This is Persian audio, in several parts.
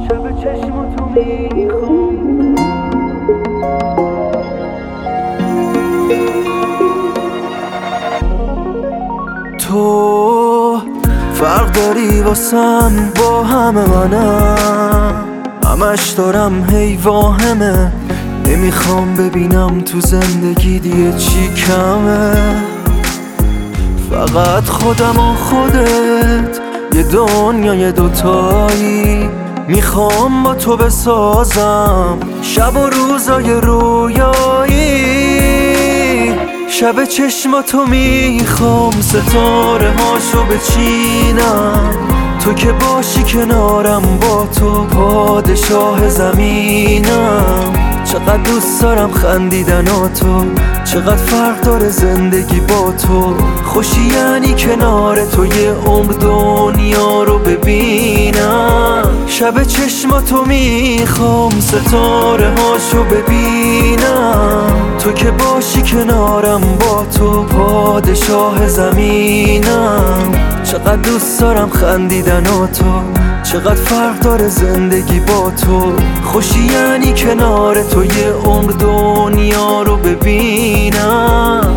شب چشماتو میخوام. تو فرق داری واسم با همه منم، همش دارم هی واهمه، نمیخوام ببینم تو زندگی دیگه چی کمه. فقط خودم و خودت یه دنیای دوتایی، میخوام با تو بسازم شب و روزای رویایی. شب چشماتو میخوام ستاره هاشو بچینم، تو که باشی کنارم با تو پادشاه زمینم. چقدر دوست دارم خندیدن و تو، چقدر فرق داره زندگی با تو. خوشی یعنی کنار تو یه عمر دنیا رو ببینم. شب چشماتو میخوام ستاره هاشو ببینم، تو که باشی کنارم با تو پادشاه زمینم. چقدر دوست دارم خندیدن و تو، چقدر فرق داره زندگی با تو. خوشی یعنی کنار تو یه عمر دنیا رو ببینم.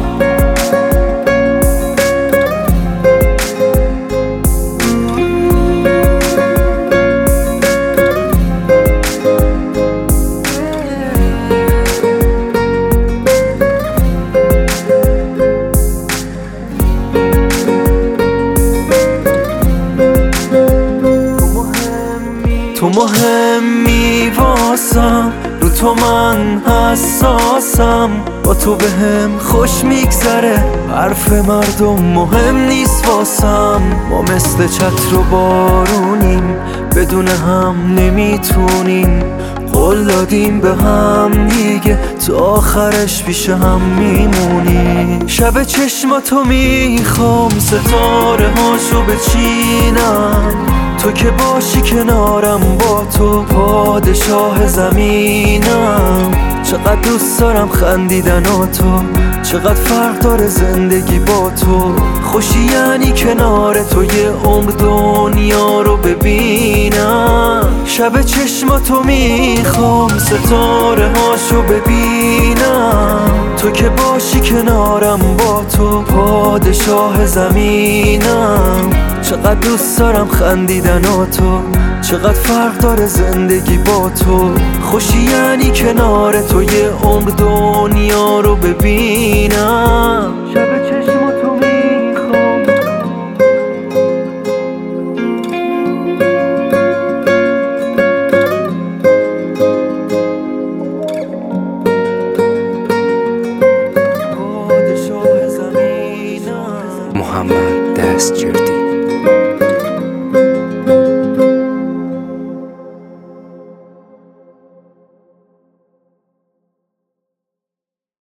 تو مهمی واسم، رو تو من حساسم، با تو بهم خوش میگذره، حرف مردم مهم نیست واسم. ما مثل چتر و بارونیم، بدون هم نمیتونیم، قول دادیم به هم دیگه تو آخرش پیش هم میمونیم. شب چشماتو میخوام ستاره هاشو بچینم، تو که باشی کنارم با تو پادشاه زمینم. چقدر دوست دارم خندیدن و تو، چقدر فرق داره زندگی با تو. خوشی یعنی کنار تو یه عمر دنیا رو ببینم. شب چشماتو میخوام ستاره هاشو ببینم، تو که باشی کنارم با تو پادشاه زمینم. چقدر دوست دارم خندیدن و تو، چقدر فرق داره زندگی با تو. خوشی یعنی کنار تو یه عمر دنیا رو ببینم. شب چشماتو میخوام. پادشاه زمینم. محمد دستجردی.